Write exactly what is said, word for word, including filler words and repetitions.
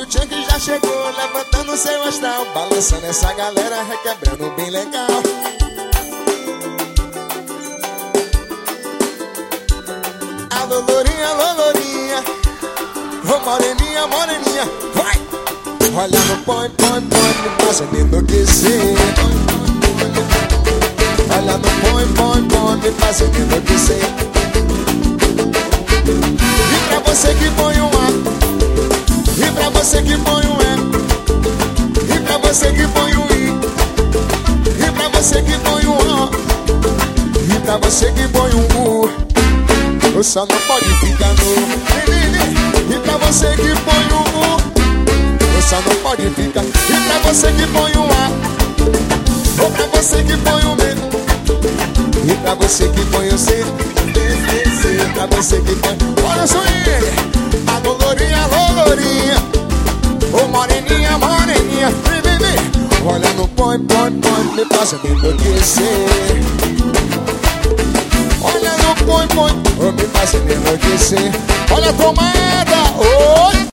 o tchan que já chegou, levantando seu astral, balançando essa galera, requebrando bem legal. Alô, lourinha, alô, lourinha, ô moreninha, moreninha, vai! Olha no põe, põe, põe, me fazendo enlouquecer. Olha no põe, põe, põe, me fazendo enlouquecer. E pra você que põe um A, e pra você que põe um E, e pra você que põe um I, e pra você que põe um O, e pra você que põe um U, o só não pode ficar no. E pra você que põe um U, o só não pode ficar. E pra você que põe um A, ou pra você que põe um B, e pra você que põe o C, e pra você que põe. Olha só ele! A lourinha, a lourinha, ô moreninha, moreninha, vem, vem, vem. Olha no põe, põe, põe, me passa de enlouquecer. Olha no põe, põe, oh, me passa de enlouquecer. Olha a tomada, oi!